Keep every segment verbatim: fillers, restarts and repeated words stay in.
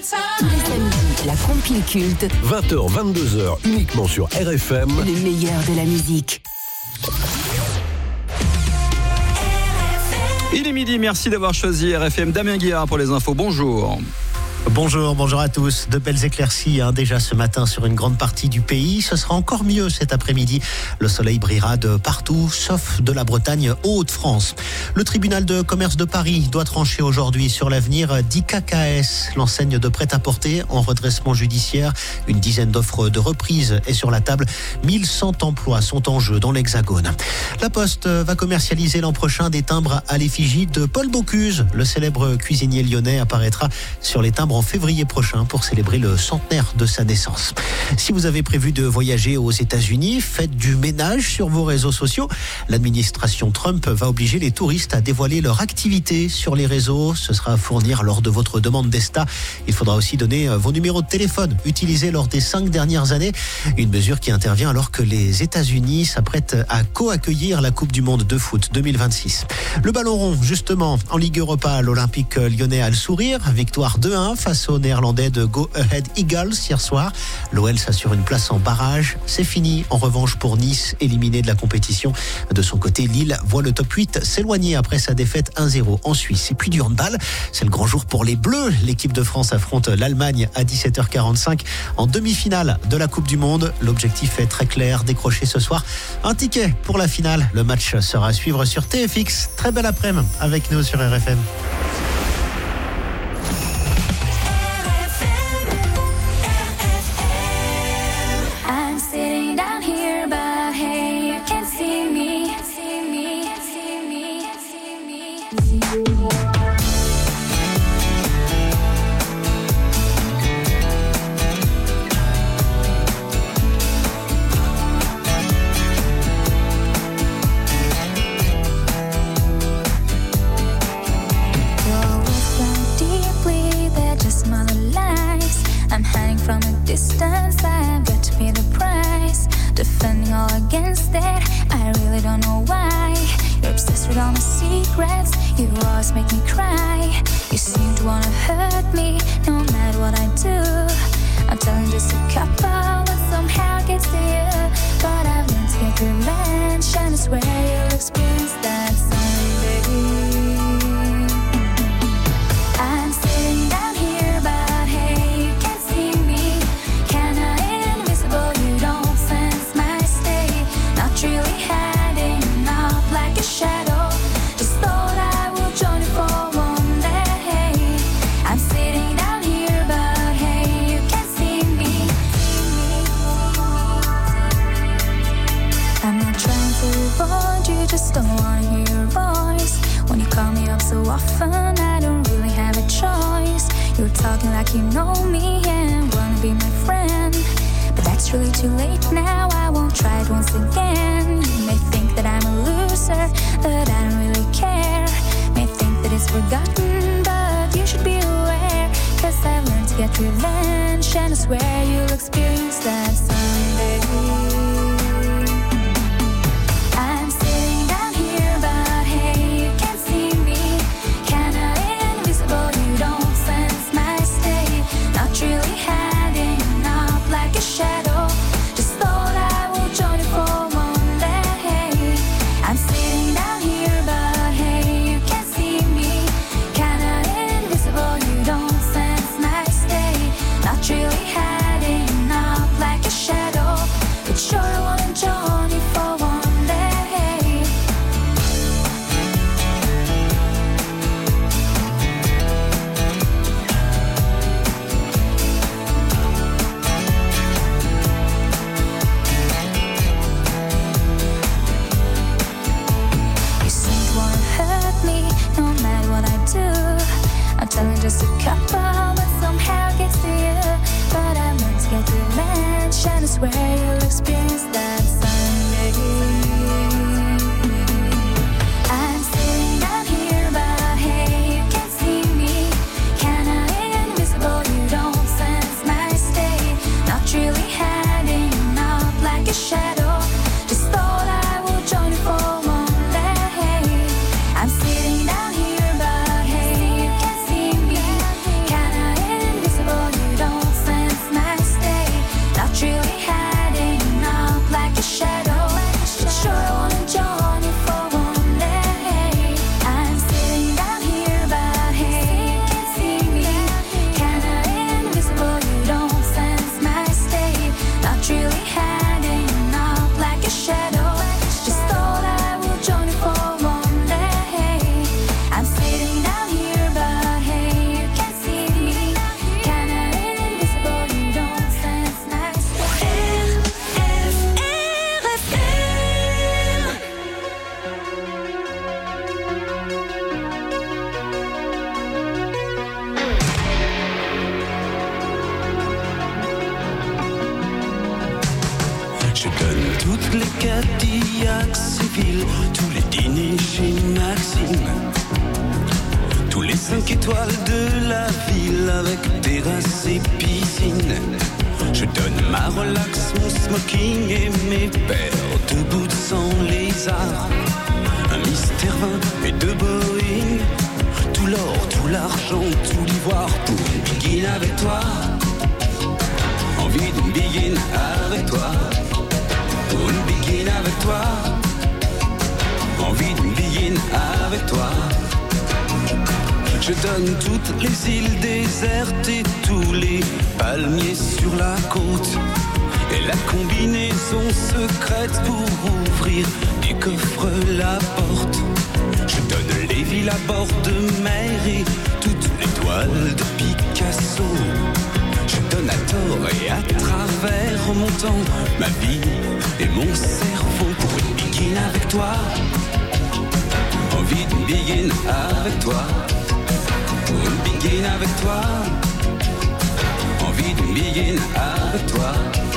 Tous les samedis, la compil culte. vingt heures, vingt-deux heures, uniquement sur R F M. Le meilleur de la musique. Il est midi, merci d'avoir choisi R F M. Damien Guillard pour les infos, bonjour. Bonjour, bonjour à tous. De belles éclaircies hein, déjà ce matin sur une grande partie du pays. Ce sera encore mieux cet après-midi. Le soleil brillera de partout, sauf de la Bretagne aux Hauts-de-France. Le tribunal de commerce de Paris doit trancher aujourd'hui sur l'avenir d'I K K S, l'enseigne de prêt-à-porter en redressement judiciaire. Une dizaine d'offres de reprise est sur la table. mille cent emplois sont en jeu dans l'Hexagone. La Poste va commercialiser l'an prochain des timbres à l'effigie de Paul Bocuse. Le célèbre cuisinier lyonnais apparaîtra sur les timbres en février prochain pour célébrer le centenaire de sa naissance. Si vous avez prévu de voyager aux États-Unis, faites du ménage sur vos réseaux sociaux. L'administration Trump va obliger les touristes à dévoiler leur activité sur les réseaux. Ce sera à fournir lors de votre demande d'ESTA. Il faudra aussi donner vos numéros de téléphone utilisés lors des cinq dernières années. Une mesure qui intervient alors que les États-Unis s'apprêtent à co-accueillir la Coupe du Monde de foot deux mille vingt-six. Le ballon rond, justement, en Ligue Europa, l'Olympique lyonnais a le sourire. Victoire deux un face aux Néerlandais de Go Ahead Eagles hier soir. L'O L s'assure une place en barrage. C'est fini en revanche pour Nice, éliminé de la compétition. De son côté, Lille voit le top huit s'éloigner après sa défaite un zéro en Suisse. Et puis du handball, c'est le grand jour pour les Bleus. L'équipe de France affronte l'Allemagne à dix-sept heures quarante-cinq en demi-finale de la Coupe du Monde. L'objectif est très clair, décrocher ce soir un ticket pour la finale. Le match sera à suivre sur T F X. Très belle après-midi avec nous sur R F M. Distance, I've got to pay the price. Defending all against it, I really don't know why. You're obsessed with all my secrets, you always make me cry. You seem to wanna hurt me, no matter what I do. I'm telling just a couple, but somehow it gets to you. But I've learned to get revenge, and I swear you'll experience that someday. I'm sitting down here, but hey, you can't see me. Really hiding up like a shadow. Just thought I would join you for one day. I'm sitting down here, but hey, you can't see me. I'm not trying to avoid you, just don't wanna hear your voice. When you call me up so often, I don't really have a choice. You're talking like you know me and wanna be my friend. But that's really too late now, I won't try it once again. You may think that I'm a loser, but I don't really care. May think that it's forgotten, but you should be aware. Cause I've learned to get revenge, and I swear you'll experience that someday. I'm sitting down here, but hey, you can't see me. Kinda invisible, you don't sense my state. Not really hiding up like a shadow. Just thought I would join you for one day. I'm sitting down here, but hey, you can't see me. Kinda invisible, you don't sense my state. Not really hiding up like a shadow, but sure I wanna join you for one day. I'm telling just a couple, but somehow it gets to you. But I'm meant to get revenge, and I swear you'll experience that someday. I'm sitting down here, but hey, you can't see me. Kinda invisible, you don't sense my state. Not really hiding up like a shadow. Just thought I would join you for one day. I'm sitting down here, but hey, you can't see me. Kinda invisible, Cadillac Séville, tous les dîners chez Maxime, tous les cinq étoiles de la ville avec terrasse et piscine. Je donne ma relax, mon smoking et mes paires de boots sans lézard, un Mister vingt et deux Boeing, tout l'or, tout l'argent, tout l'ivoire pour une biguine avec toi. Envie d'une biguine avec toi, pour une biguine avec toi. Envie d'une biguine avec toi. Je donne toutes les îles désertes et tous les palmiers sur la côte, et la combinaison secrète pour ouvrir des coffres la porte. Je donne les villes à bord de mer et toutes les toiles de Picasso. Je donne à tort et à travers mon temps, ma vie et mon cerveau pour une biguine avec toi. Envie d'une biguine avec toi, pour une biguine avec toi. Envie d'une biguine avec toi.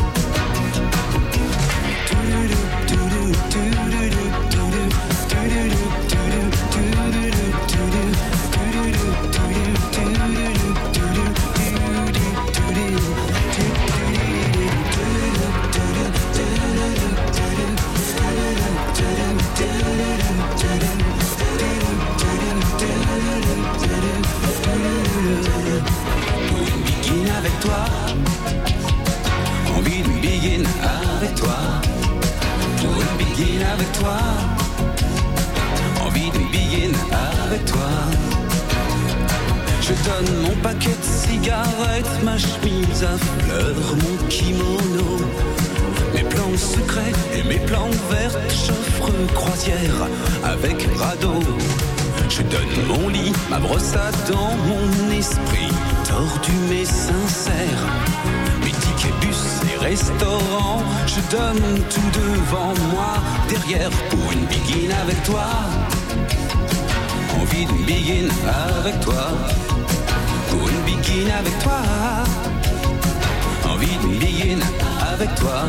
Avec toi, envie d'une biguine avec toi, pour une biguine avec toi, envie d'une biguine avec toi. Je donne mon paquet de cigarettes, ma chemise à fleurs, mon kimono, mes plans secrets et mes plans verts, j'offre croisière avec radeau. Je donne mon lit, ma brosse à dents, mon esprit tordu mais sincère, mes tickets bus et restaurants. Je donne tout devant moi, derrière pour une biguine avec toi. Envie d'une biguine avec toi, pour une biguine avec toi. Envie d'une biguine avec toi.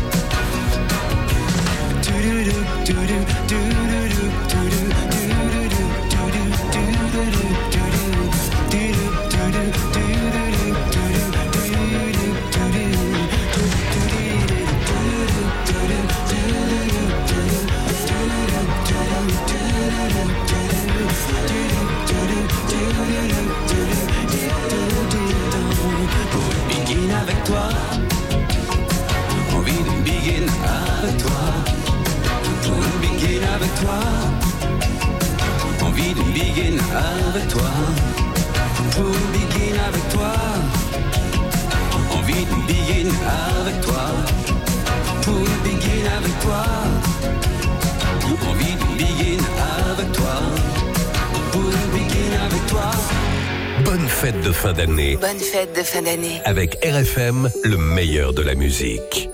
Avec toi, envie d'une biguine avec toi, pour une biguine avec toi, envie d'une biguine avec toi, pour une biguine avec toi, envie d'une biguine avec toi, pour une biguine avec toi, envie d'une biguine avec toi, pour une biguine avec toi. Bonne fête de fin d'année. Bonne fête de fin d'année. Avec R F M, le meilleur de la musique.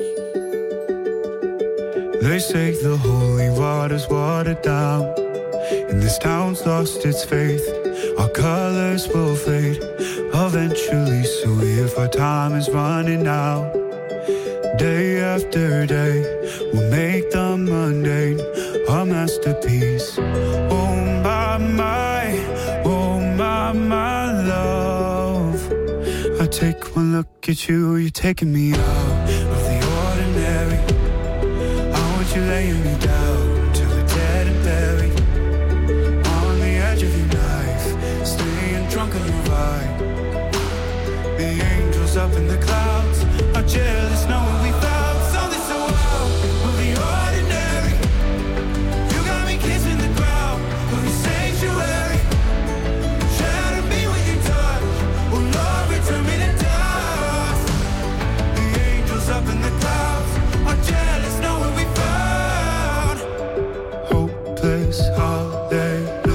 They say the holy water's watered down, and this town's lost its faith. Our colors will fade eventually, so if our time is running out, day after day, we'll make the mundane our masterpiece. Oh my, my, oh my, my love. I take one look at you, you're taking me out of the ordinary. I want you laying me down till we're dead and buried, on the edge of your knife, staying drunk on your ride. The angels up in the clouds are jealous knowing we found something so out of the ordinary. You got me kissing the ground of your sanctuary. Shatter me with your touch, oh Lord, return me to dust. The angels up in the clouds are jealous knowing we found hopeless hallelujah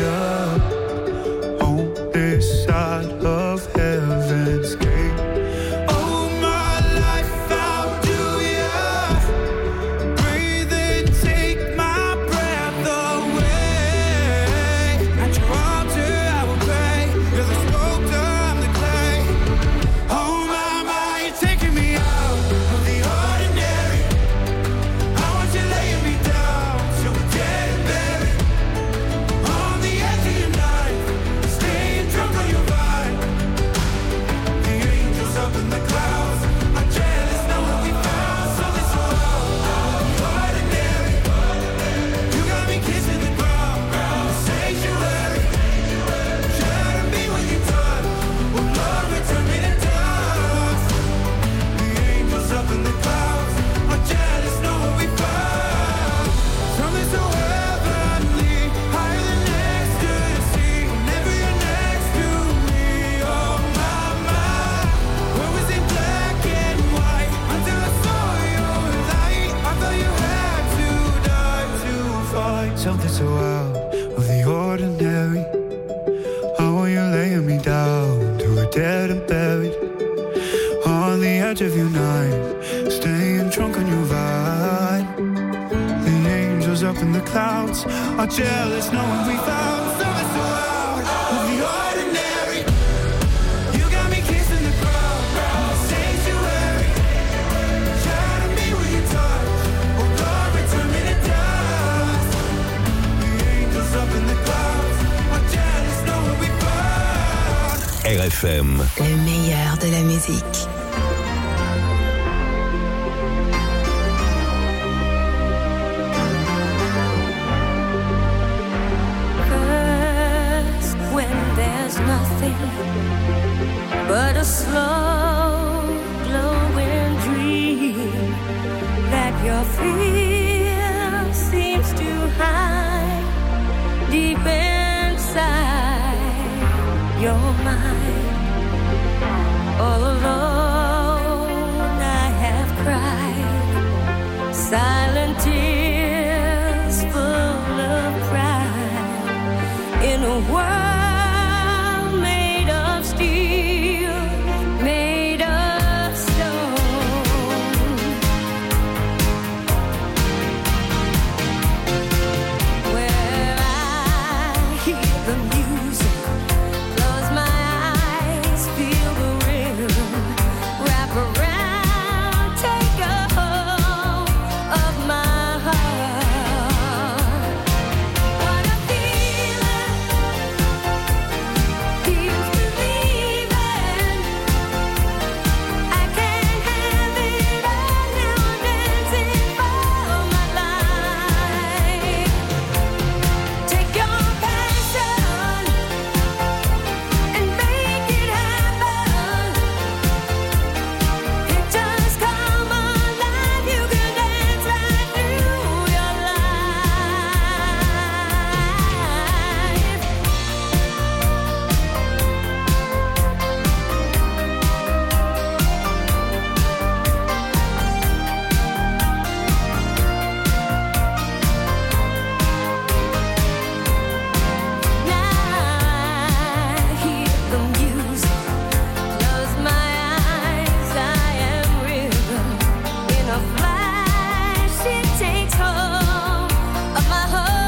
on this side of heaven's gate. Oh my life, how do you breathe and take my breath away? At your altar I will pray, you're the sculptor, I'm the clay. Oh my, my, you're taking me out of the ordinary. I want you clouds are jealous knowing we found something so out of the ordinary. You got me kissing the ground, the sanctuary. Trying to be with your touch, oh Lord, return me to dust. The angels up in the clouds are jealous knowing we found. R F M. Le meilleur de la musique. First, when there's nothing but a slow glowing dream that your fear seems to hide deep inside your mind. All alone I have cried silent tears full of pride in a world made of steel, made of stone. Where I hear the music, close my eyes, feel the rhythm, wrap around, take a hold of my heart. What a feeling, feels believing. I can't have it all now, dancing for my life. Take your passion and make it happen. It just come alive. You can dance right through your I hear the music, close my eyes, I am rhythm. In a flash, it takes hold of my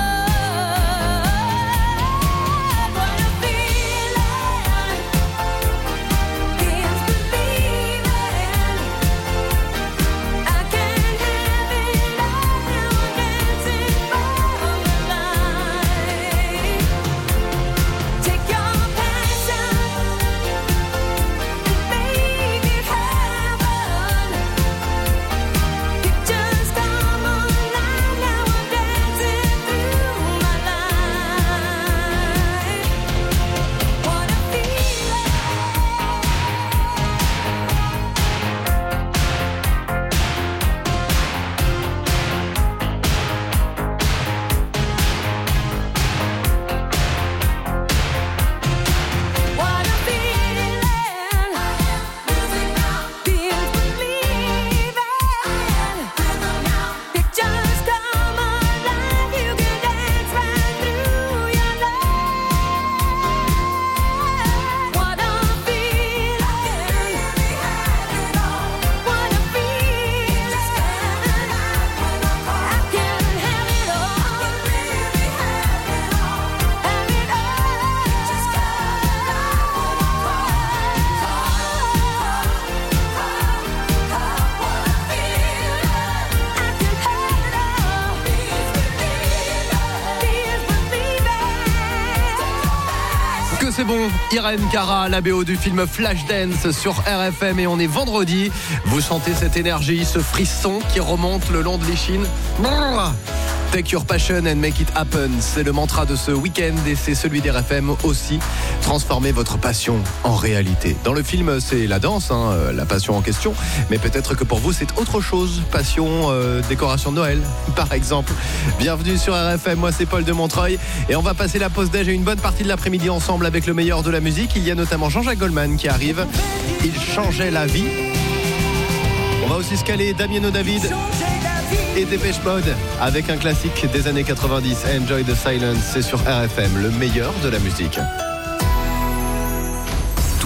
heart. What a feeling, feels believing. I can't have it all now, dancing for my life. Take your passion and make it happen. It just come alive now, I'm dancing through my life. What a feeling. What a feeling. Music now feels believing. It just come alive. You can dance right through your life. What a feeling. What a feeling. I can have it all. Have it all. Just Que c'est bon, Irène Cara, la B O du film Flashdance sur R F M, et on est vendredi. Vous sentez cette énergie, ce frisson qui remonte le long de l'échine. Take your passion and make it happen. C'est le mantra de ce week-end et c'est celui d'R F M aussi. Transformez votre passion en réalité. Dans le film, c'est la danse, hein, la passion en question. Mais peut-être que pour vous, c'est autre chose. Passion, euh, décoration de Noël, par exemple. Bienvenue sur R F M, moi c'est Paul de Montreuil. Et on va passer la pause déj et une bonne partie de l'après-midi ensemble avec le meilleur de la musique. Il y a notamment Jean-Jacques Goldman qui arrive. Il changeait la vie. On va aussi se caler Damien David et Dépêche Mode avec un classique des années quatre-vingt-dix, Enjoy the Silence. C'est sur R F M, le meilleur de la musique. Tous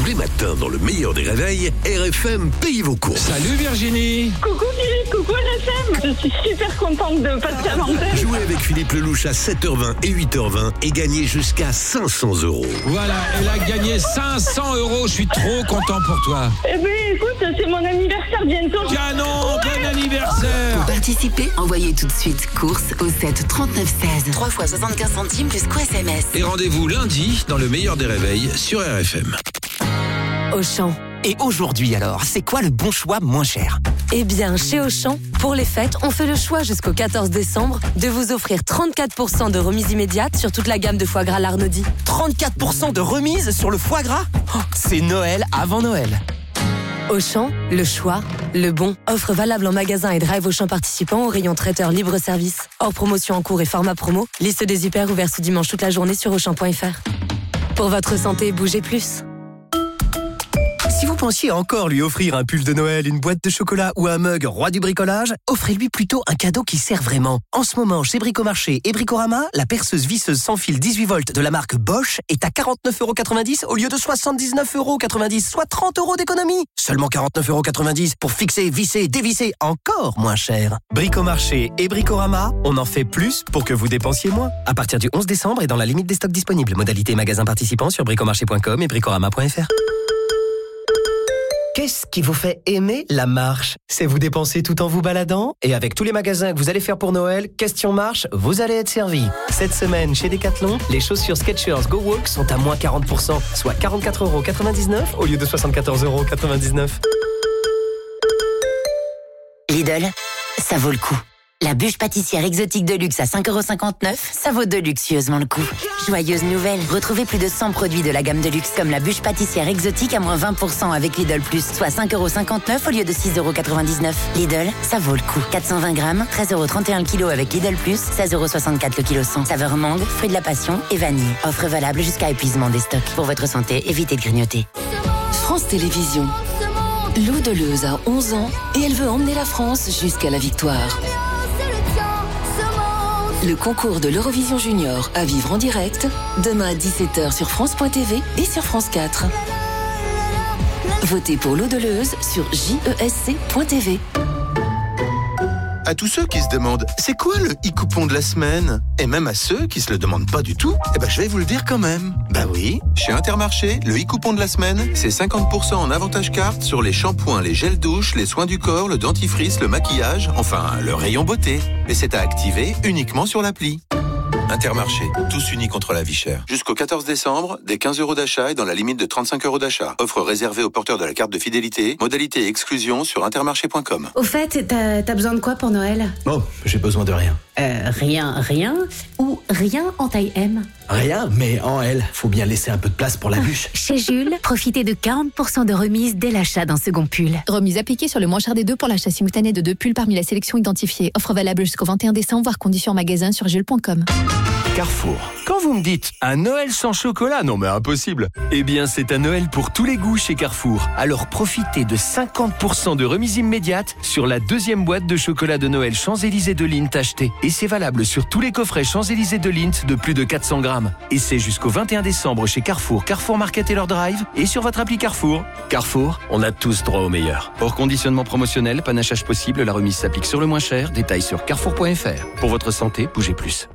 les matins, dans le meilleur des réveils, R F M paye vos courses. Salut Virginie. Coucou Philippe, coucou R F M. Je suis super contente de passer à l'antenne. Jouez avec Philippe Lelouch à sept heures vingt et huit heures vingt et gagnez jusqu'à cinq cents euros. Voilà, elle a gagné cinq cents euros. Je suis trop content pour toi. Eh bien, écoute, c'est mon anniversaire bientôt. Canon, bon anniversaire. Pour participer, envoyez tout de suite course au sept trente-neuf seize. trois fois soixante-quinze centimes plus quoi S M S. Et rendez-vous lundi dans le meilleur des réveils sur R F M. Auchan. Et aujourd'hui alors, c'est quoi le bon choix moins cher ? Eh bien, chez Auchan, pour les fêtes, on fait le choix jusqu'au quatorze décembre de vous offrir trente-quatre pour cent de remise immédiate sur toute la gamme de foie gras L'Arnaudie. trente-quatre pour cent de remise sur le foie gras ? Oh, c'est Noël avant Noël. Auchan, le choix, le bon. Offre valable en magasin et drive Auchan participant au rayon traiteur libre-service. Hors promotion en cours et format promo. Liste des hyper ouverts ce dimanche toute la journée sur auchan point f r. Pour votre santé, bougez plus. Si vous pensiez encore lui offrir un pull de Noël, une boîte de chocolat ou un mug roi du bricolage, offrez-lui plutôt un cadeau qui sert vraiment. En ce moment, chez Bricomarché et Bricorama, la perceuse visseuse sans fil dix-huit volts de la marque Bosch est à quarante-neuf euros quatre-vingt-dix au lieu de soixante-dix-neuf euros quatre-vingt-dix, soit trente euros d'économie. Seulement quarante-neuf euros quatre-vingt-dix pour fixer, visser, dévisser, encore moins cher. Bricomarché et Bricorama, on en fait plus pour que vous dépensiez moins. À partir du onze décembre et dans la limite des stocks disponibles. Modalité magasin participant sur bricomarché point com et bricorama point f r. Qu'est-ce qui vous fait aimer la marche ? C'est vous dépenser tout en vous baladant ? Et avec tous les magasins que vous allez faire pour Noël, question marche, vous allez être servi. Cette semaine, chez Decathlon, les chaussures Skechers Go Walk sont à moins quarante pour cent, soit quarante-quatre euros quatre-vingt-dix-neuf au lieu de soixante-quatorze euros quatre-vingt-dix-neuf. Lidl, ça vaut le coup. La bûche pâtissière exotique de luxe à cinq euros cinquante-neuf, ça vaut de luxueusement le coup. Joyeuse nouvelle, retrouvez plus de cent produits de la gamme de luxe comme la bûche pâtissière exotique à moins vingt pour cent avec Lidl Plus, soit cinq euros cinquante-neuf au lieu de six euros quatre-vingt-dix-neuf. Lidl, ça vaut le coup. quatre cent vingt grammes, treize euros trente et un le kilo avec Lidl Plus, seize euros soixante-quatre le kilo cent. Saveur mangue, fruit de la passion et vanille. Offre valable jusqu'à épuisement des stocks. Pour votre santé, évitez de grignoter. France Télévisions. Lou Deleuze a onze ans et elle veut emmener la France jusqu'à la victoire. Le concours de l'Eurovision Junior à vivre en direct, demain à dix-sept heures sur France point t v et sur France quatre. Votez pour Lou Deleuze sur j e s c point t v. À tous ceux qui se demandent c'est quoi le e-coupon de la semaine, et même à ceux qui se le demandent pas du tout, eh ben je vais vous le dire quand même. Bah oui, chez Intermarché, le e-coupon de la semaine, c'est cinquante pour cent en avantage carte sur les shampoings, les gels douche, les soins du corps, le dentifrice, le maquillage, enfin le rayon beauté. Et c'est à activer uniquement sur l'appli. Intermarché, tous unis contre la vie chère. Jusqu'au quatorze décembre, des quinze euros d'achat et dans la limite de trente-cinq euros d'achat. Offre réservée aux porteurs de la carte de fidélité. Modalité et exclusion sur intermarché point com. Au fait, t'as, t'as besoin de quoi pour Noël ? Oh, j'ai besoin de rien. Euh, rien, rien ou rien en taille M ? Rien, mais en L. Faut bien laisser un peu de place pour la bûche. Chez Jules, profitez de quarante pour cent de remise dès l'achat d'un second pull. Remise appliquée sur le moins cher des deux pour l'achat simultané de deux pulls parmi la sélection identifiée. Offre valable jusqu'au vingt et un décembre, voire conditions en magasin sur jules point com. Carrefour. Quand vous me dites un Noël sans chocolat, non mais impossible. Eh bien, c'est un Noël pour tous les goûts chez Carrefour. Alors profitez de cinquante pour cent de remise immédiate sur la deuxième boîte de chocolat de Noël Champs-Élysées de Lindt achetée. Et c'est valable sur tous les coffrets Champs-Élysées de Lindt de plus de quatre cents grammes. Et c'est jusqu'au vingt et un décembre chez Carrefour, Carrefour Market et leur drive et sur votre appli Carrefour. Carrefour, on a tous droit au meilleur. Hors conditionnement promotionnel, panachage possible, la remise s'applique sur le moins cher. Détails sur carrefour point f r. Pour votre santé, bougez plus.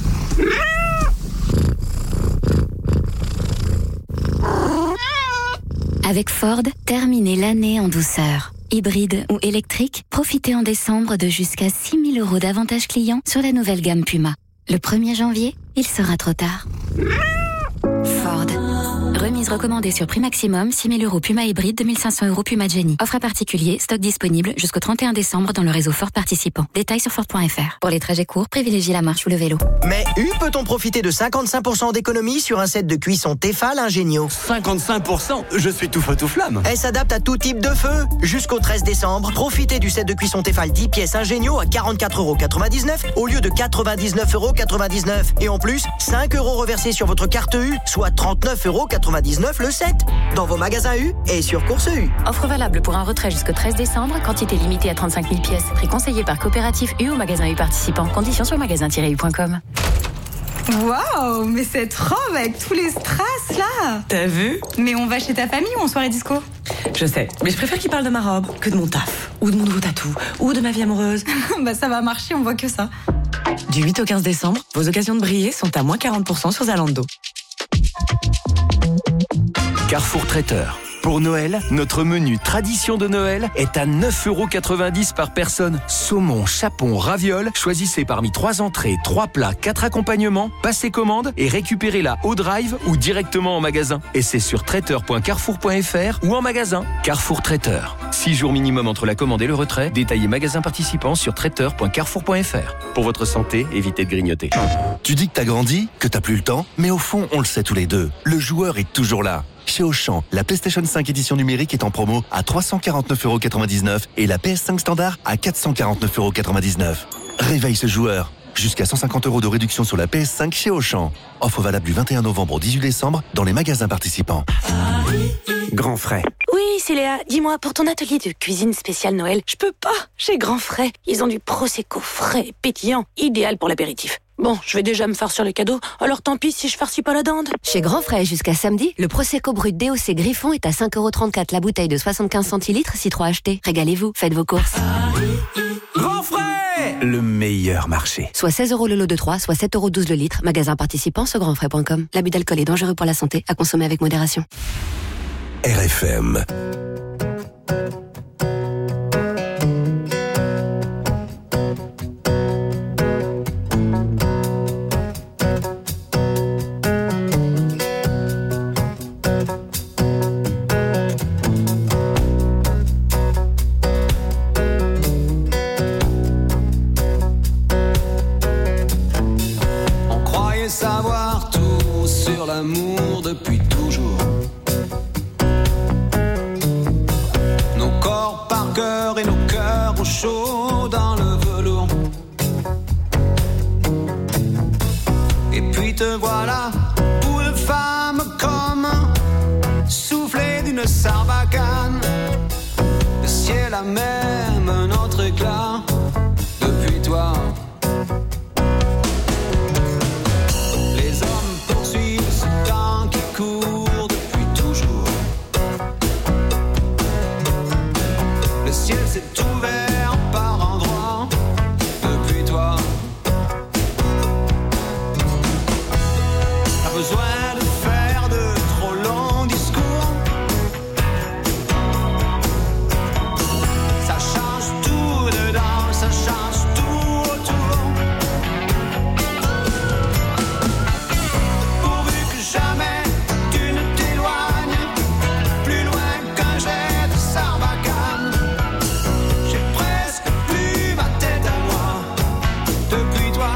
Avec Ford, terminez l'année en douceur. Hybride ou électrique, profitez en décembre de jusqu'à six mille euros d'avantages clients sur la nouvelle gamme Puma. Le premier janvier, il sera trop tard. Ford. Remise recommandée sur prix maximum, six mille euros Puma hybride, deux mille cinq cents euros Puma Jenny. Offre à particulier, stock disponible jusqu'au trente et un décembre dans le réseau Ford participant. Détails sur Ford point f r. Pour les trajets courts, privilégiez la marche ou le vélo. Mais U peut-on profiter de cinquante-cinq pour cent d'économie sur un set de cuisson Tefal Ingenio ? cinquante-cinq pour cent ? Je suis tout feu tout flamme. Elle s'adapte à tout type de feu. Jusqu'au treize décembre, profitez du set de cuisson Tefal dix pièces Ingenio à quarante-quatre euros quatre-vingt-dix-neuf au lieu de quatre-vingt-dix-neuf euros quatre-vingt-dix-neuf. Et en plus, cinq euros reversés sur votre carte U, soit trente-neuf euros quatre-vingt-dix-neuf le set. Dans vos magasins U et sur Course U. Offre valable pour un retrait jusqu'au treize décembre, quantité limitée à trente-cinq mille pièces. Prix conseillé par Coopérative U au magasin U participant. Conditions sur magasin tiret u point com. Waouh, mais cette robe avec tous les strass là. T'as vu? Mais on va chez ta famille ou en soirée disco? Je sais, mais je préfère qu'il parle de ma robe que de mon taf, ou de mon nouveau tatou, ou de ma vie amoureuse. Bah ça va marcher, on voit que ça. Du huit au quinze décembre, vos occasions de briller sont à moins quarante pour cent sur Zalando. Carrefour Traiteur. Pour Noël, notre menu tradition de Noël est à neuf euros quatre-vingt-dix par personne. Saumon, chapon, ravioles. Choisissez parmi trois entrées, trois plats, quatre accompagnements. Passez commande et récupérez-la au drive ou directement en magasin. Et c'est sur traiteur point carrefour point f r ou en magasin. Carrefour Traiteur. six jours minimum entre la commande et le retrait. Détaillez magasin participant sur traiteur point carrefour point f r. Pour votre santé, évitez de grignoter. Tu dis que t'as grandi, que t'as plus le temps, mais au fond, on le sait tous les deux. Le joueur est toujours là. Chez Auchan, la PlayStation cinq édition numérique est en promo à trois cent quarante-neuf euros quatre-vingt-dix-neuf et la P S cinq standard à quatre cent quarante-neuf euros quatre-vingt-dix-neuf. Réveille ce joueur. Jusqu'à cent cinquante euros de réduction sur la P S cinq chez Auchan. Offre valable du vingt et un novembre au dix-huit décembre dans les magasins participants. Grand Frais. Oui, c'est Léa. Dis-moi, pour ton atelier de cuisine spéciale Noël, je peux pas. Chez Grand Frais, ils ont du Prosecco frais et pétillant, idéal pour l'apéritif. Bon, je vais déjà me farcir les cadeaux, alors tant pis si je farcis pas la dinde. Chez Grand Frais, jusqu'à samedi, le Prosecco brut D O C Griffon est à cinq euros trente-quatre la bouteille de soixante-quinze centilitres, si trois achetés. Régalez-vous, faites vos courses. Grand Frais, le meilleur marché. Soit seize euros le lot de trois, soit sept euros douze le litre. Magasin participant sur grandfrais point com. L'abus d'alcool est dangereux pour la santé, à consommer avec modération. R F M. On croyait savoir tout sur l'amour depuis toujours. Nos corps par cœur et nos cœurs au chaud dans le velours. Et puis te voilà, bout de femme comme soufflé d'une sarbacane. Le ciel a même un autre éclat depuis toi. Les hommes poursuivent ce temps qui court depuis toujours. Le ciel s'est ouvert par endroits depuis toi. T'as besoin de faire de trop longs discours. Ça change tout dedans, ça change tout autour. Pourvu que jamais tu ne t'éloignes plus loin qu'un jet de sarbacane. J'ai presque plus ma tête à moi depuis toi.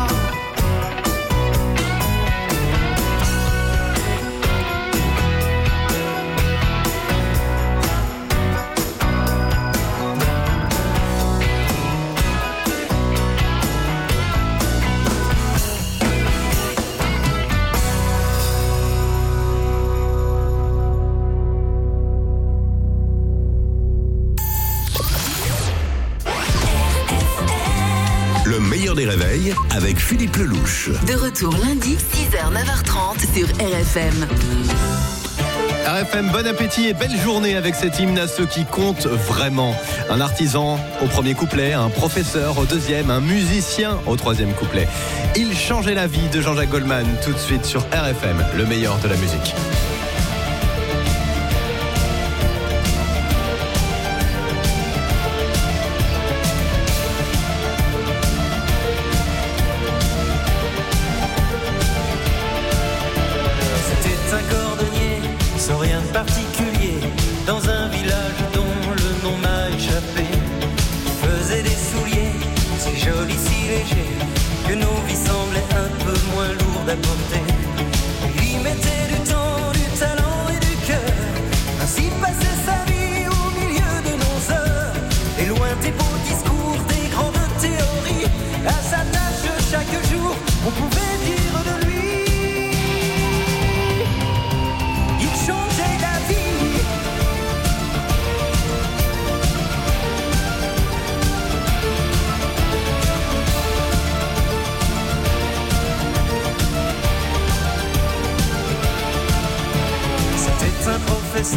Le meilleur des réveils avec Philippe Lelouch. De retour lundi, six heures neuf heures trente sur R F M. R F M, bon appétit et belle journée avec cet hymne à ceux qui comptent vraiment. Un artisan au premier couplet, un professeur au deuxième, un musicien au troisième couplet. Il changeait la vie de Jean-Jacques Goldman, tout de suite sur R F M, le meilleur de la musique. C'était un cordonnier sans rien de particulier, dans un village dont le nom m'a échappé. Il faisait des souliers si jolis, si légers, que nos vies semblaient un peu moins lourdes à porter. Il y mettait du temps, du talent et du cœur, ainsi passait sa vie au milieu de nos heures. Et loin des beaux discours, des grandes théories, à sa tâche chaque jour, on pouvait dire de lui. Il changeait la vie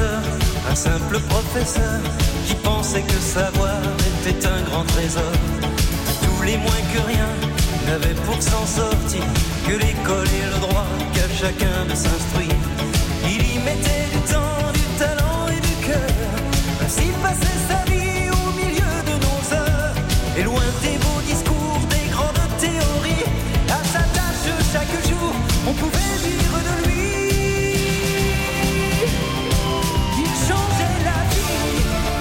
professeur, un simple professeur qui pensait que savoir était un grand trésor. Tous les moins que rien n'avaient pour s'en sortir que l'école et le droit qu'à chacun de s'instruire. Il y mettait du temps, du talent et du cœur. Ainsi passait sa vie au milieu de nos heures. Et loin des beaux discours, des grandes théories, à sa tâche chaque jour, on pouvait vivre de lui. Il changeait la vie.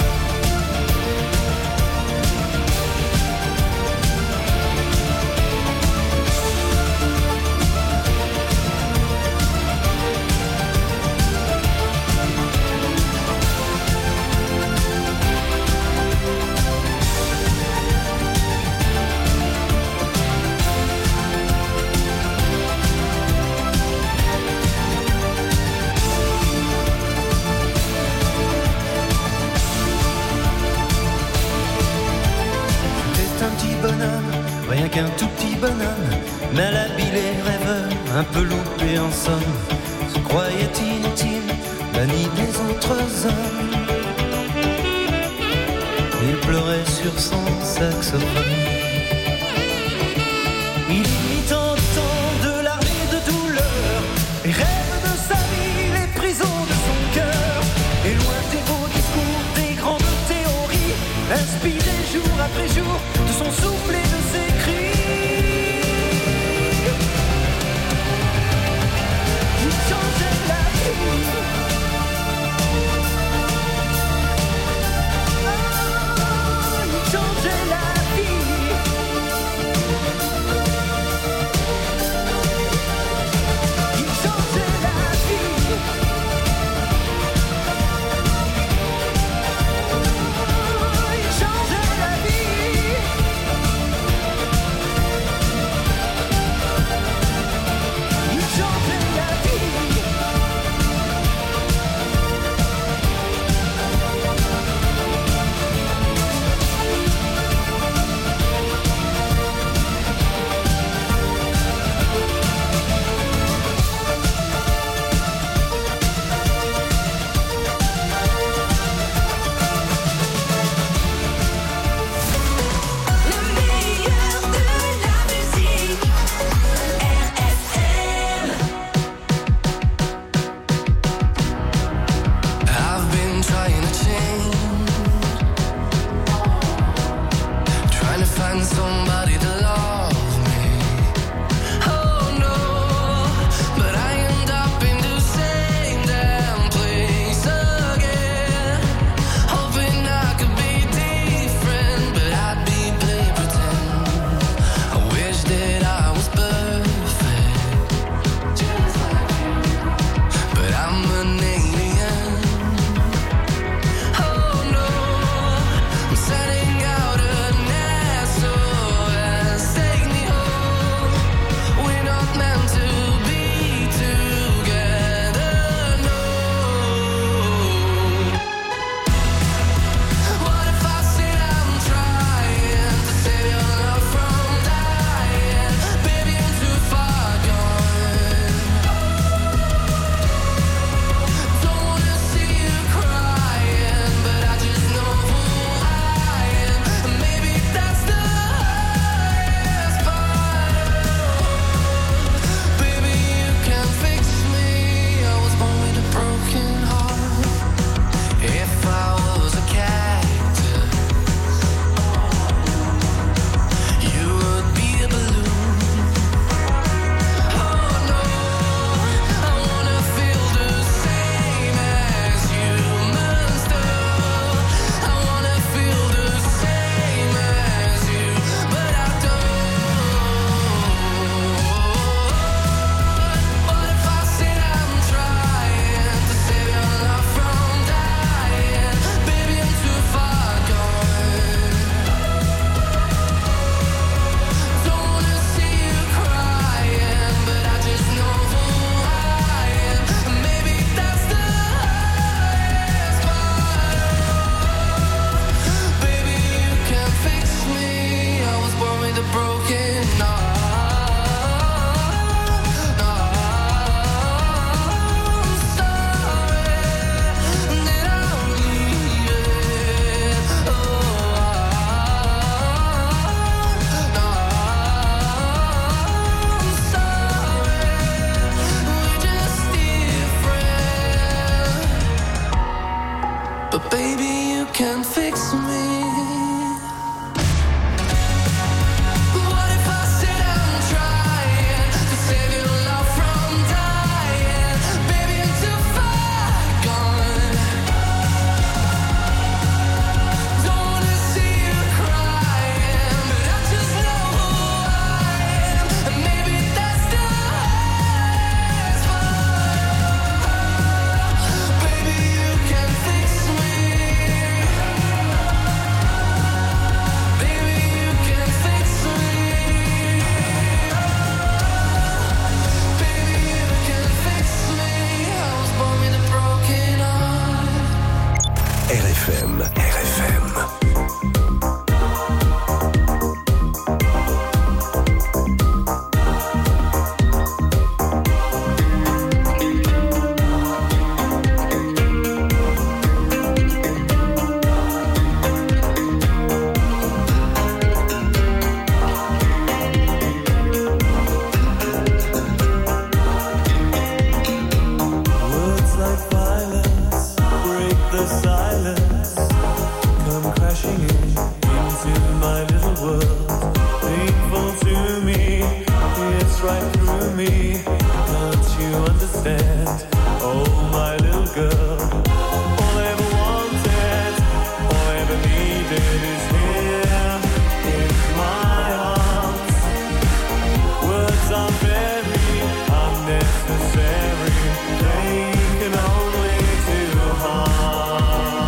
Rien qu'un tout petit bonhomme, mal habile et rêveur, un peu loupé en somme, se croyait inutile, banni des autres hommes. Il pleurait sur son saxophone. Il mit en temps de larmes et de douleur, les rêves de sa vie, les prisons de son cœur. Et loin des beaux discours, des grandes théories, inspiré jour après jour de son souffle et de ses cris. Il changeait la vie. Oh, il changeait la vie. Baby, you can fix me. R F M. R F M. Words like violence break the silence, come crashing in into my little world. Painful to me, it's right through me. Don't you understand? Oh, my little girl. All I ever wanted, all I ever needed is here in my arms. Words are very unnecessary. They can only do harm.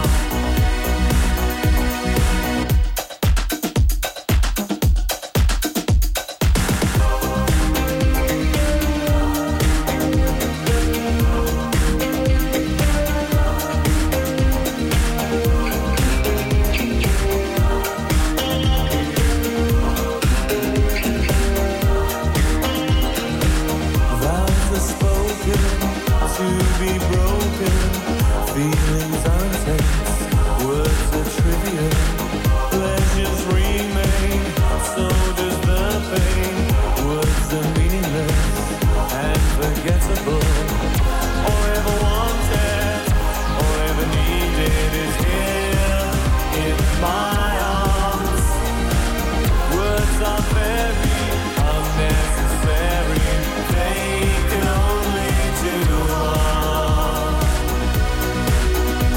Vows are spoken to be broken. Feelings are intense, words are trivial. Pleasures remain, so does the pain. Words are meaningless and forgettable. All I ever wanted, all I ever needed is here in my arms. Words are very unnecessary. They can only do harm.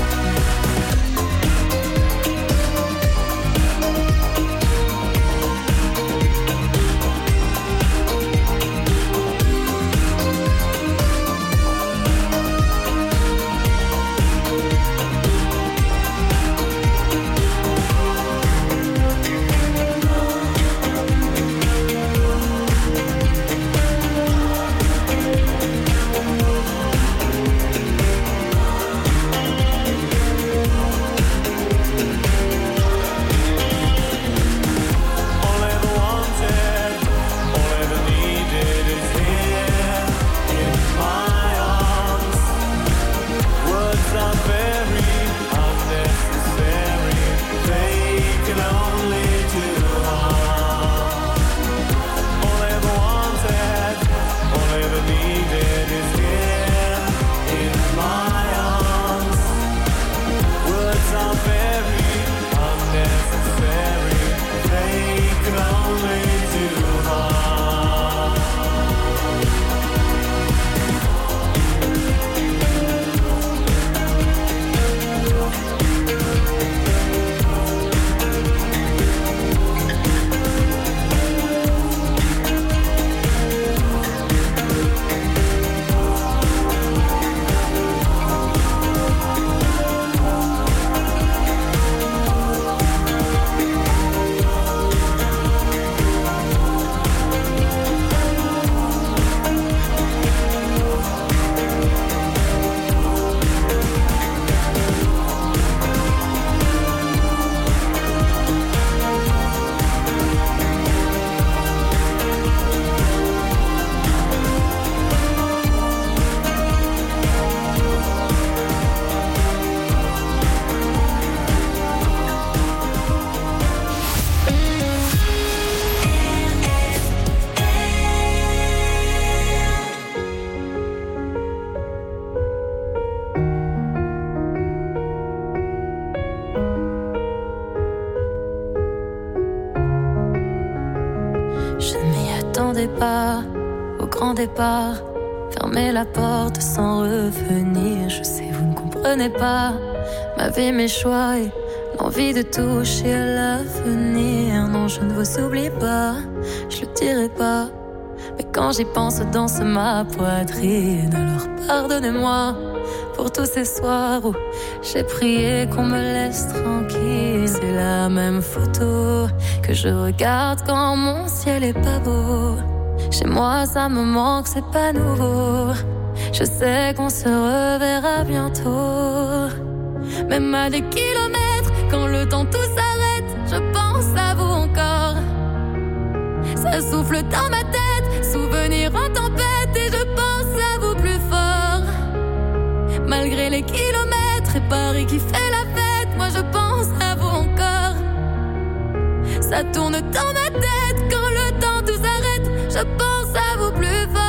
départ, au grand départ. Fermez la porte sans revenir. Je sais, vous ne comprenez pas ma vie, mes choix et l'envie de toucher à l'avenir. Non, je ne vous oublie pas, je le dirai pas. Mais quand j'y pense, danse ma poitrine. Alors pardonnez-moi pour tous ces soirs où j'ai prié qu'on me laisse tranquille. C'est la même photo que je regarde quand mon ciel est pas beau. Chez moi ça me manque, c'est pas nouveau. Je sais qu'on se reverra bientôt. Même à des kilomètres, quand le temps tout s'arrête, je pense à vous encore. Ça souffle dans ma tête, souvenir en tempête, et je pense à vous plus fort. Malgré les kilomètres et Paris qui fait la fête, moi je pense à vous encore. Ça tourne dans ma tête, quand le temps tout s'arrête, je pense à vous plus fort.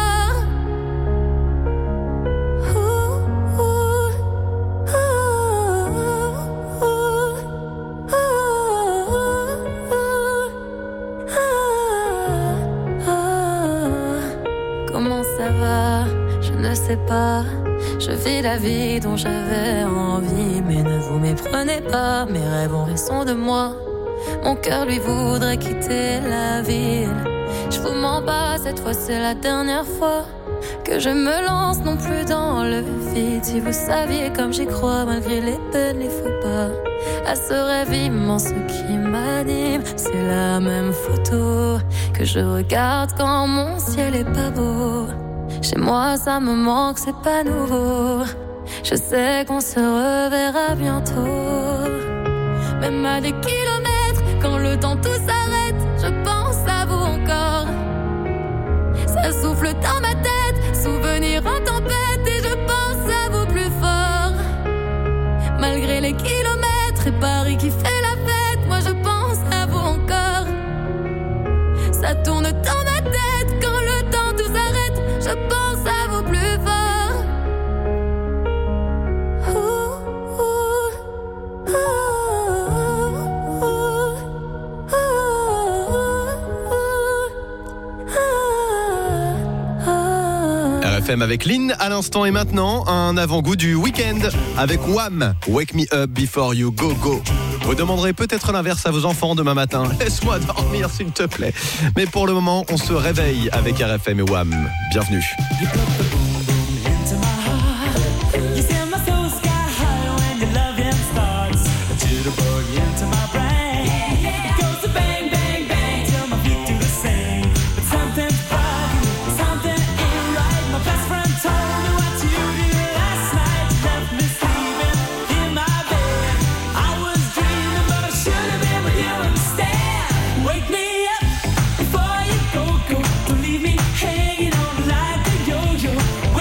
Comment ça va? Je ne sais pas. Je vis la vie dont j'avais envie. Mais ne vous méprenez pas, mes rêves ont raison de moi. Mon cœur lui voudrait quitter la ville. Je vous mens pas, cette fois c'est la dernière fois que je me lance non plus dans le vide. Si vous saviez comme j'y crois, malgré les peines, les faux pas, à ce rêve immense qui m'anime. C'est la même photo que je regarde quand mon ciel est pas beau. Chez moi ça me manque, c'est pas nouveau. Je sais qu'on se reverra bientôt. Même à des kilomètres, quand le temps tout s'arrête, je pense à vous encore. Ça souffle dans ma tête, souvenir en tempête, et je pense à vous plus fort. Malgré les kilomètres et Paris qui fait la fête, moi je pense à vous encore. Ça tourne dans ma tête, quand le temps tout s'arrête, je pense à vous plus fort. R F M avec Lynn à l'instant, et maintenant un avant-goût du week-end avec Wham! Wake me up before you go go. Vous demanderez peut-être l'inverse à vos enfants demain matin. Laisse-moi dormir s'il te plaît. Mais pour le moment, on se réveille avec R F M et Wham! Bienvenue. Before you go, go, don't leave me hanging on like a yo-yo.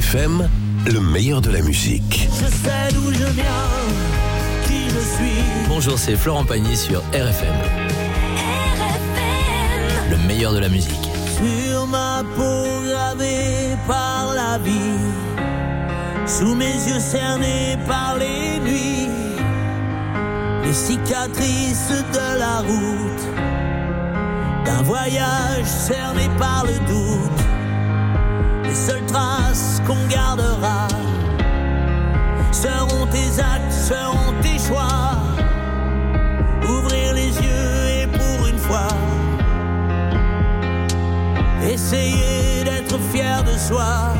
F M, le meilleur de la musique. Je sais d'où je viens, qui je suis. Bonjour, c'est Florent Pagny sur R F M. R F M. Le meilleur de la musique. Sur ma peau gravée par la vie, sous mes yeux cernés par les nuits, les cicatrices de la route, d'un voyage cerné par le doute. Les seules traces qu'on gardera seront tes actes, seront tes choix. Ouvrir les yeux et pour une fois essayer d'être fier de soi.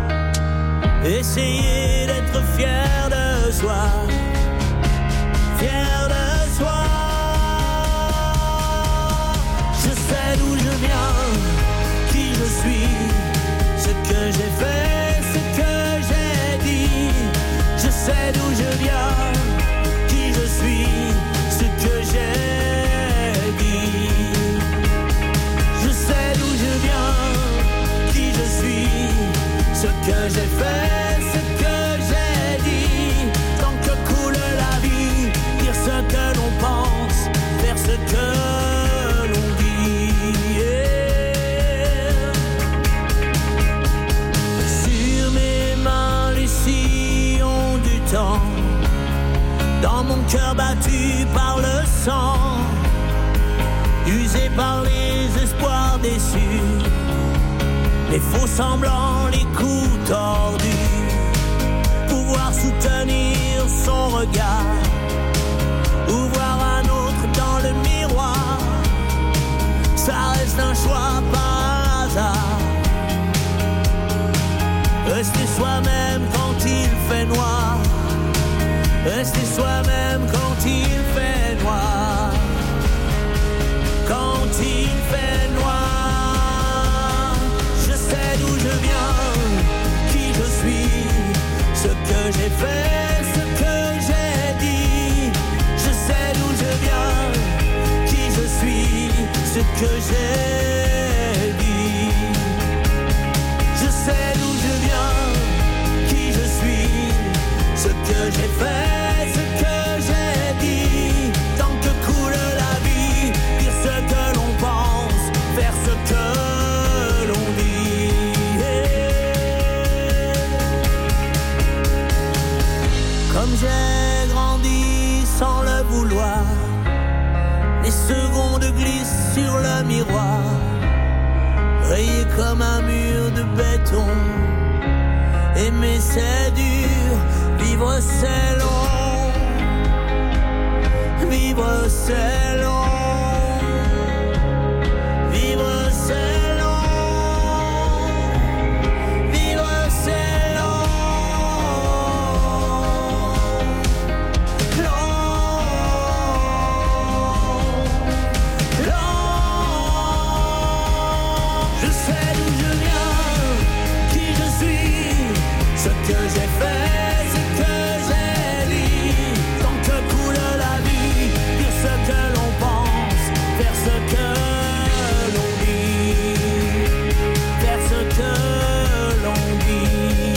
Essayer d'être fier de soi. Fier de soi. Je sais d'où je viens, qui je suis, ce que j'ai fait, ce que j'ai dit. Je sais d'où je viens, qui je suis, ce que j'ai dit. Je sais d'où je viens, qui je suis, ce que j'ai fait, ce que j'ai dit. Tant que coule la vie, dire ce que l'on pense, faire ce que l'on dit. Yeah. Sur mes mains les sillons du temps, dans mon cœur battu par le sang, usé par les espoirs déçus, les faux semblants, les coups tordus. Pouvoir soutenir son regard, ou voir un autre dans le miroir, ça reste un choix par hasard. Rester soi-même quand il fait noir, rester soi-même quand il fait noir, quand il fait noir. Je sais d'où je viens, qui je suis, ce que j'ai fait, ce que j'ai dit. Je sais d'où je viens, qui je suis, ce que j'ai dit. Je sais d'où je viens, qui je suis, ce que j'ai fait, ce que j'ai dit. Tant que coule la vie, dire ce que l'on pense, faire ce que l'on dit. Comme j'ai grandi sans le vouloir, les secondes glissent sur le miroir, rayé comme un mur de béton. Aimer c'est dur, vivre c'est long, vivre c'est long, vivre c'est long, vivre c'est long, long, long. Je sais d'où je viens, qui je suis, ce que j'ai fait, ce que j'ai dit. Tant que coule la vie, dire ce que l'on pense, faire ce que l'on dit, faire ce que l'on dit.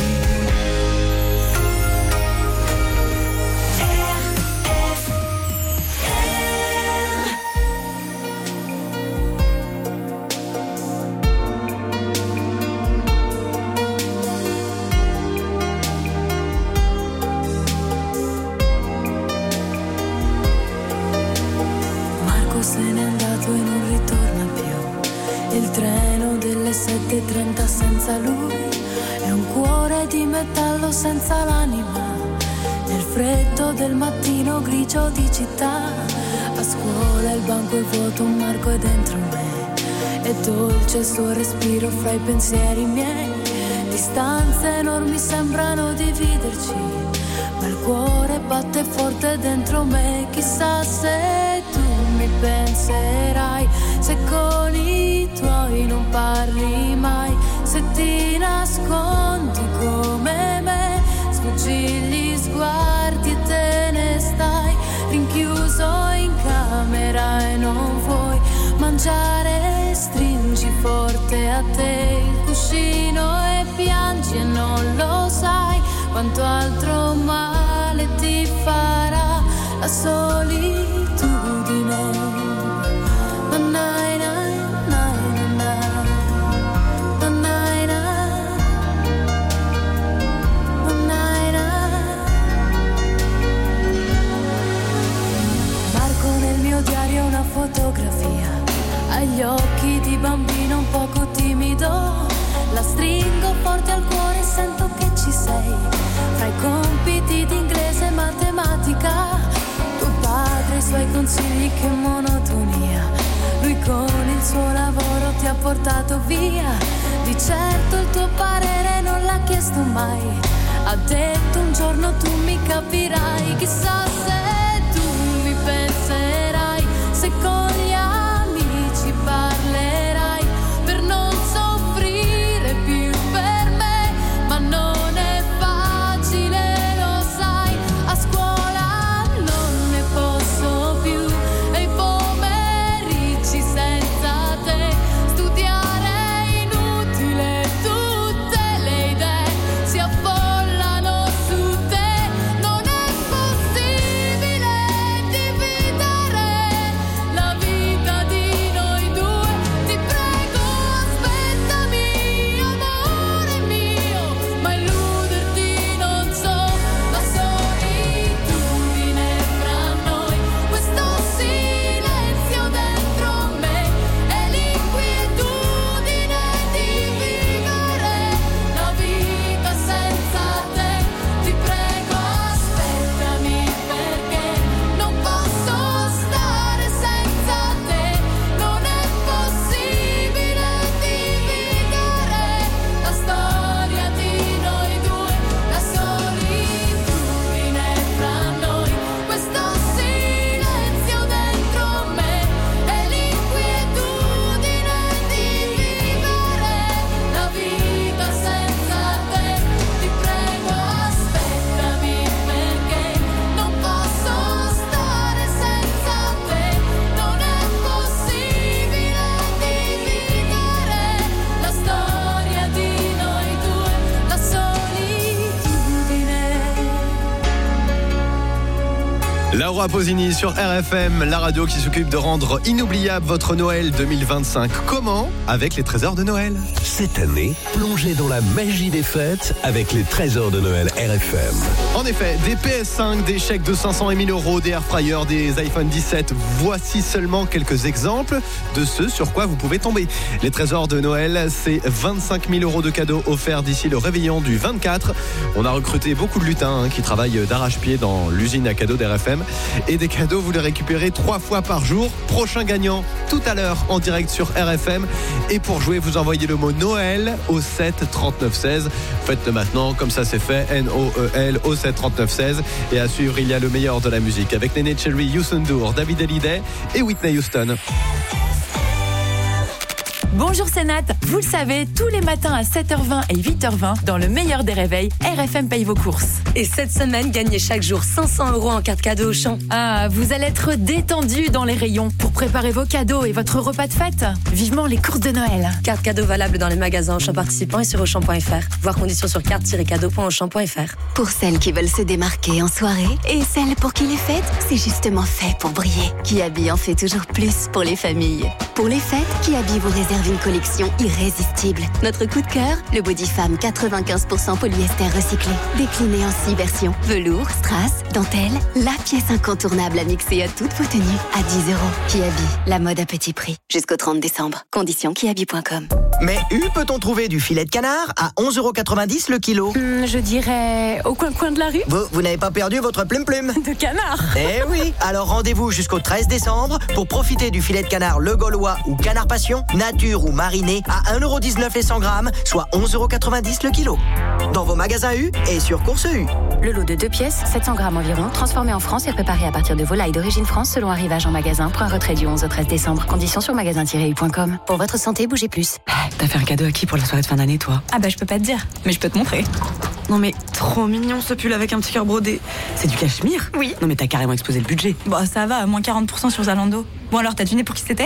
Marco se n'è andato e non ritorna più. Il treno delle sette e trenta senza lui è un cuore di metallo senza l'anima. Nel freddo del mattino grigio di città, a scuola il banco è vuoto, un Marco è dentro me. È dolce il suo respiro fra i pensieri miei. Distanze enormi sembrano dividerci, ma il cuore batte forte dentro me. Chissà se tu mi penserai, se con i tuoi non parli mai, se ti nascondi come me, sfuggi gli sguardi e te ne stai rinchiuso in camera e non vuoi mangiare, stringere stringi forte a te il cuscino e piangi e non lo sai quanto altro male ti farà la solitudine. Nanai, nai, nai, nai. Nanai, nai. Nanai, nai. Marco nel mio diario una fotografia, agli occhi di bambino un poco timido, la stringo forte al cuore e sento che ci sei, fra i compiti di inglese e matematica, tuo padre i suoi consigli, che monotonia, lui con il suo lavoro ti ha portato via, di certo il tuo parere non l'ha chiesto mai, ha detto un giorno tu mi capirai, chissà se tu mi penserai, se con gli amici parlerai, per non soffrire più per me, ma non è facile, lo sai, a scuola non ne posso più, e i pomeriggi senza te, studiare è inutile, tutte le idee si affollano su te, non è possibile dividere la vita di noi due, ti prego aspettami amore mio, ma illuderti non so, la solitudine fra noi, questo silenzio dentro me e l'inquietudine di vivere la vita senza te, ti prego aspettami perché non posso stare senza te, non è possibile dividere la storia di noi due, la solitudine fra noi, questo silenzio dentro me e l'inquietudine di vivere la vita senza te, ti prego aspettami perché non posso stare senza te, non è possibile dividere la storia di noi due, la solitudine. Laura Pausini sur R F M, la radio qui s'occupe de rendre inoubliable votre Noël deux mille vingt-cinq. Comment ? Avec les trésors de Noël. Cette année, plongez dans la magie des fêtes avec les trésors de Noël R F M. En effet, des P S cinq, des chèques de cinq cents et mille euros, des airfryers, des iPhone dix-sept. Voici seulement quelques exemples de ce sur quoi vous pouvez tomber. Les trésors de Noël, c'est vingt-cinq mille euros de cadeaux offerts d'ici le réveillon du vingt-quatre. On a recruté beaucoup de lutins hein, qui travaillent d'arrache-pied dans l'usine à cadeaux d'R F M. Et des cadeaux, vous les récupérez trois fois par jour. Prochain gagnant tout à l'heure en direct sur R F M. Et pour jouer, vous envoyez le mot Noël au sept trente-neuf seize. Faites-le maintenant, comme ça c'est fait. N O E L au sept trente-neuf seize. Et à suivre, il y a le meilleur de la musique avec Néné Cherry, Youssou N'Dour, David Hallyday et Whitney Houston. Bonjour, c'est Nat. Vous le savez, tous les matins à sept heures vingt et huit heures vingt, dans le meilleur des réveils, R F M paye vos courses. Et cette semaine, gagnez chaque jour cinq cents euros en carte cadeau Auchan. Ah, vous allez être détendu dans les rayons pour préparer vos cadeaux et votre repas de fête. Vivement les courses de Noël. Carte cadeau valable dans les magasins Auchan participants et sur Auchan point F R. Voir conditions sur carte tiret cadeau point auchan point F R. Pour celles qui veulent se démarquer en soirée et celles pour qui les fêtes, c'est justement fait pour briller. Kiabi en fait toujours plus pour les familles. Pour les fêtes, Kiabi vous réserve une collection irrésistible. Notre coup de cœur, le body femme quatre-vingt-quinze pour cent polyester recyclé. Décliné en six versions. Velours, strass, dentelle, la pièce incontournable à mixer à toutes vos tenues à dix euros. Kiabi, la mode à petit prix. Jusqu'au trente décembre. Conditions kiabi point com. Mais où peut-on trouver du filet de canard à onze euros quatre-vingt-dix le kilo? Hum, Je dirais au coin-coin de la rue. Vous, vous n'avez pas perdu votre plume-plume De canard. Eh oui. Alors rendez-vous jusqu'au treize décembre pour profiter du filet de canard Le Gaulois ou Canard Passion, nature ou mariné à un euro dix-neuf les cent grammes, soit onze euros quatre-vingt-dix le kilo. Dans vos magasins U et sur Course U. Le lot de deux pièces, sept cents grammes environ, transformé en France et préparé à partir de volailles d'origine France selon arrivage en magasin. Point retrait du onze au treize décembre. Conditions sur magasin tiret u point com. Pour votre santé, bougez plus. T'as fait un cadeau à qui pour la soirée de fin d'année, toi? Ah bah je peux pas te dire, mais je peux te montrer. Non mais trop mignon ce pull avec un petit cœur brodé. C'est du cachemire? Oui. Non mais t'as carrément explosé le budget. Bon ça va, moins quarante pour cent sur Zalando. Bon alors t'as deviné pour qui c'était?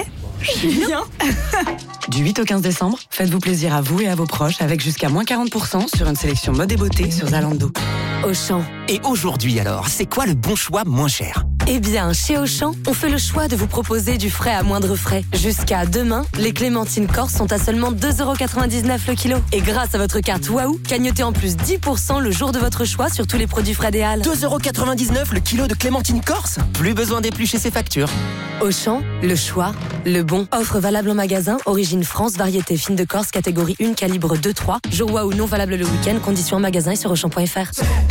Bien. Du huit au quinze décembre, faites-vous plaisir à vous et à vos proches avec jusqu'à moins quarante pour cent sur une sélection mode et beauté sur Zalando. Auchan. Et aujourd'hui alors, c'est quoi le bon choix moins cher? Eh bien, chez Auchan, on fait le choix de vous proposer du frais à moindre frais. Jusqu'à demain, les clémentines corse sont à seulement deux euros quatre-vingt-dix-neuf le kilo. Et grâce à votre carte Waouh, cagnotez en plus dix pour cent le jour de votre choix sur tous les produits frais des Halles. deux euros quatre-vingt-dix-neuf le kilo de clémentine corse? Plus besoin d'éplucher ses factures. Auchan, le choix, le bon. Offre valable en magasin, origine France, variété fine de Corse, catégorie un, calibre deux trois. Jour Waouh non valable le week-end, conditions en magasin et sur auchan point f r.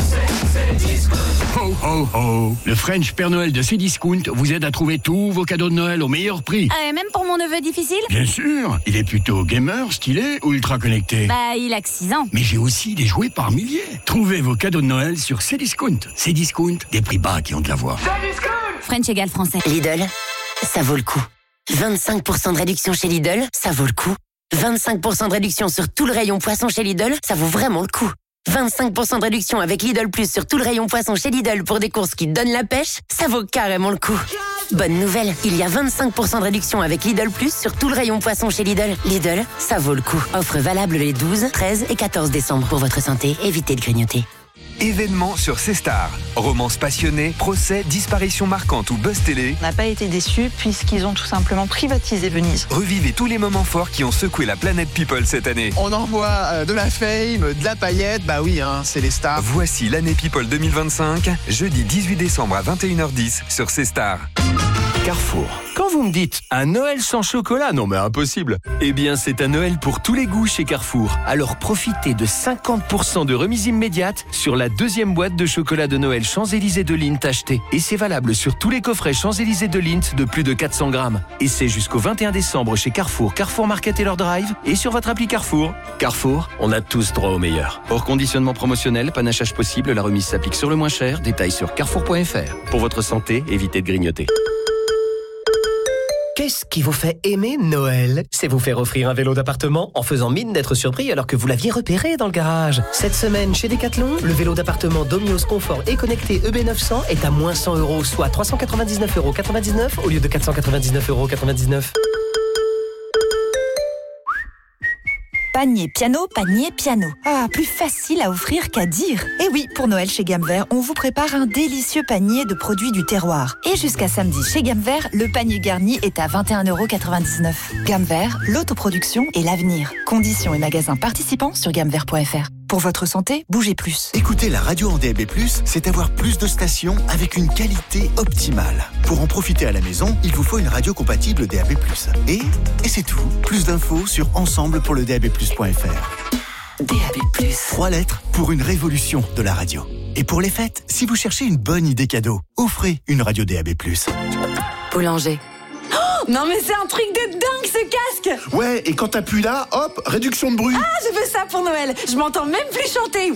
Ho ho ho! Le French Père Noël de Cdiscount vous aide à trouver tous vos cadeaux de Noël au meilleur prix. Ah, et même pour mon neveu difficile? Bien sûr! Il est plutôt gamer, stylé ou ultra connecté? Bah, il a que six ans. Mais j'ai aussi des jouets par milliers. Trouvez vos cadeaux de Noël sur Cdiscount. Cdiscount, des prix bas qui ont de la voix. French égale français. Lidl, ça vaut le coup. vingt-cinq pour cent de réduction chez Lidl, ça vaut le coup. vingt-cinq pour cent de réduction sur tout le rayon poisson chez Lidl, ça vaut vraiment le coup. vingt-cinq pour cent de réduction avec Lidl Plus sur tout le rayon poisson chez Lidl pour des courses qui donnent la pêche, ça vaut carrément le coup. Bonne nouvelle, il y a vingt-cinq pour cent de réduction avec Lidl Plus sur tout le rayon poisson chez Lidl. Lidl, ça vaut le coup. Offre valable les douze, treize et quatorze décembre. Pour votre santé, évitez de grignoter. Événements sur C-Star. Romances passionnées, procès, disparitions marquantes ou buzz télé. On n'a pas été déçus puisqu'ils ont tout simplement privatisé Venise. Revivez tous les moments forts qui ont secoué la planète People cette année. On envoie euh, de la fame, de la paillette, bah oui, hein, c'est les stars. Voici l'année People deux mille vingt-cinq, jeudi dix-huit décembre à vingt et une heures dix sur C-Star. Carrefour. Quand vous me dites un Noël sans chocolat, non mais impossible. Eh bien, c'est un Noël pour tous les goûts chez Carrefour. Alors profitez de cinquante pour cent de remise immédiate sur la deuxième boîte de chocolat de Noël Champs-Élysées de Lindt achetée. Et c'est valable sur tous les coffrets Champs-Élysées de Lindt de plus de quatre cents grammes. Et c'est jusqu'au vingt et un décembre chez Carrefour, Carrefour Market et leur drive et sur votre appli Carrefour. Carrefour, on a tous droit au meilleur. Hors conditionnement promotionnel, panachage possible, la remise s'applique sur le moins cher. Détails sur carrefour point f r. Pour votre santé, évitez de grignoter. Qu'est-ce qui vous fait aimer Noël? C'est vous faire offrir un vélo d'appartement en faisant mine d'être surpris alors que vous l'aviez repéré dans le garage. Cette semaine, chez Decathlon, le vélo d'appartement Domios Confort et connecté E B neuf cents est à moins cent euros, soit trois cent quatre-vingt-dix-neuf euros quatre-vingt-dix-neuf au lieu de quatre cent quatre-vingt-dix-neuf euros quatre-vingt-dix-neuf. Panier piano, panier piano. Ah, plus facile à offrir qu'à dire. Et oui, pour Noël chez Gamme Vert, on vous prépare un délicieux panier de produits du terroir. Et jusqu'à samedi, chez Gamme Vert, le panier garni est à vingt et un euros quatre-vingt-dix-neuf. Gamme Vert, l'autoproduction et l'avenir. Conditions et magasins participants sur gamme vert point f r. Pour votre santé, bougez plus. Écouter la radio en D A B plus, c'est avoir plus de stations avec une qualité optimale. Pour en profiter à la maison, il vous faut une radio compatible D A B plus. Et, et c'est tout. Plus d'infos sur ensemble pour le D A B plus point f r. D A B plus. Trois lettres pour une révolution de la radio. Et pour les fêtes, si vous cherchez une bonne idée cadeau, offrez une radio D A B plus. Boulanger. Non mais c'est un truc de dingue ce casque! Ouais, et quand t'as plus là, hop, réduction de bruit. Ah, je veux ça pour Noël. Je m'entends même plus chanter.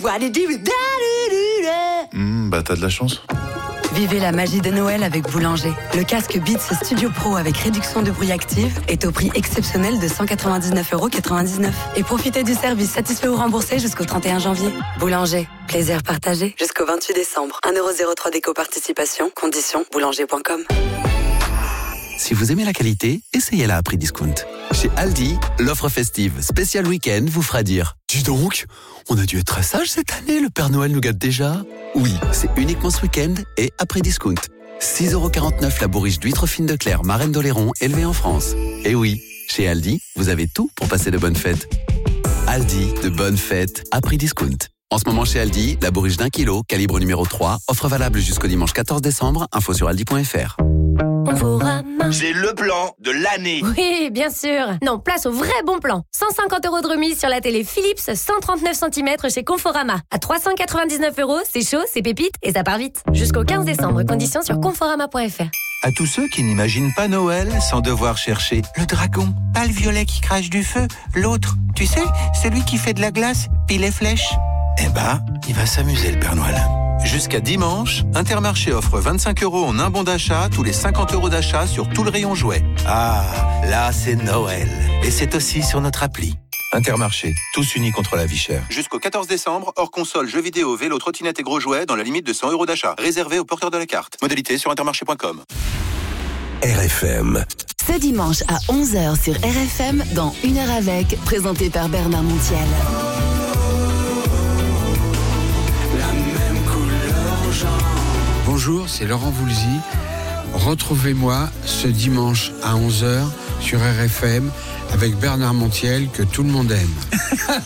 Mmh, bah t'as de la chance. Vivez la magie de Noël avec Boulanger. Le casque Beats Studio Pro avec réduction de bruit active est au prix exceptionnel de cent quatre-vingt-dix-neuf euros quatre-vingt-dix-neuf. Et profitez du service satisfait ou remboursé jusqu'au trente et un janvier. Boulanger, plaisir partagé jusqu'au vingt-huit décembre. un euro zéro trois d'éco-participation, conditions boulanger point com. Si vous aimez la qualité, essayez-la à prix discount. Chez Aldi, l'offre festive spécial week-end vous fera dire « Dis donc, on a dû être très sage cette année, le Père Noël nous gâte déjà ?» Oui, c'est uniquement ce week-end et à prix discount. six euros quarante-neuf la bourriche d'huître fine de Claire, marraine d'Oléron, élevée en France. Et oui, chez Aldi, vous avez tout pour passer de bonnes fêtes. Aldi, de bonnes fêtes à prix discount. En ce moment chez Aldi, la bourriche d'un kilo, calibre numéro trois, offre valable jusqu'au dimanche quatorze décembre, info sur aldi point f r. J'ai le plan de l'année. Oui, bien sûr. Non, place au vrai bon plan. cent cinquante euros de remise sur la télé Philips cent trente-neuf centimètres chez Conforama. À trois cent quatre-vingt-dix-neuf euros, c'est chaud, c'est pépite et ça part vite. Jusqu'au quinze décembre, conditions sur conforama point f r. À tous ceux qui n'imaginent pas Noël sans devoir chercher le dragon, pas le violet qui crache du feu, l'autre, tu sais, celui qui fait de la glace, puis les flèches. Eh ben, il va s'amuser le Père Noël. Jusqu'à dimanche, Intermarché offre vingt-cinq euros en un bon d'achat tous les cinquante euros d'achat sur tout le rayon jouets. Ah, là c'est Noël. Et c'est aussi sur notre appli. Intermarché, tous unis contre la vie chère. Jusqu'au quatorze décembre, hors console, jeux vidéo, vélo, trottinette et gros jouets dans la limite de cent euros d'achat. Réservé aux porteurs de la carte. Modalité sur intermarché point com. R F M. Ce dimanche à onze heures sur R F M, dans Une heure avec, présenté par Bernard Montiel. La même couleur jaune. Bonjour, c'est Laurent Voulzy. Retrouvez-moi ce dimanche à onze heures sur R F M avec Bernard Montiel, que tout le monde aime.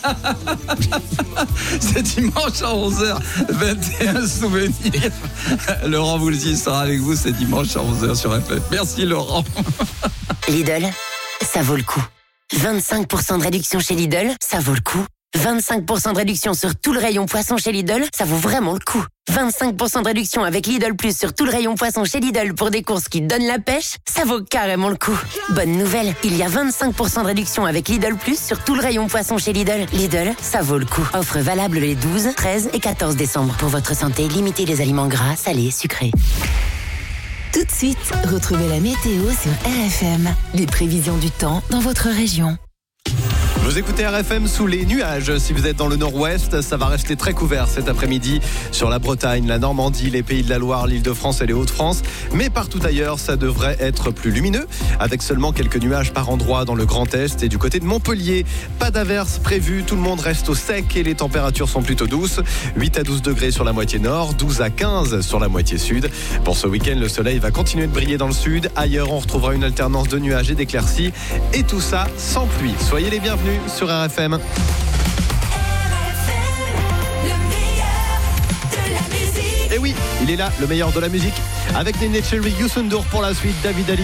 C'est dimanche à onze heures, vingt et un souvenirs. Laurent Voulzy sera avec vous, c'est dimanche à onze heures sur R F M. Merci Laurent. Lidl, ça vaut le coup. vingt-cinq pour cent de réduction chez Lidl, ça vaut le coup. vingt-cinq pour cent de réduction sur tout le rayon poisson chez Lidl, ça vaut vraiment le coup. vingt-cinq pour cent de réduction avec Lidl Plus sur tout le rayon poisson chez Lidl pour des courses qui donnent la pêche, ça vaut carrément le coup. Bonne nouvelle, il y a vingt-cinq pour cent de réduction avec Lidl Plus sur tout le rayon poisson chez Lidl. Lidl, ça vaut le coup. Offre valable les douze, treize et quatorze décembre. Pour votre santé, limitez les aliments gras, salés, sucrés. Tout de suite, retrouvez la météo sur R F M. Les prévisions du temps dans votre région. Vous écoutez R F M sous les nuages. Si vous êtes dans le nord-ouest, ça va rester très couvert cet après-midi sur la Bretagne, la Normandie, les Pays de la Loire, l'Île-de-France et les Hauts-de-France. Mais partout ailleurs, ça devrait être plus lumineux, avec seulement quelques nuages par endroit dans le Grand Est et du côté de Montpellier. Pas d'averses prévues, tout le monde reste au sec et les températures sont plutôt douces. huit à douze degrés sur la moitié nord, douze à quinze sur la moitié sud. Pour ce week-end, le soleil va continuer de briller dans le sud. Ailleurs, on retrouvera une alternance de nuages et d'éclaircies. Et tout ça sans pluie. Soyez les bienvenus sur R F M. Et oui, il est là, le meilleur de la musique. Avec Néné Cherry, Youssou N'Dour pour la suite, David Ali.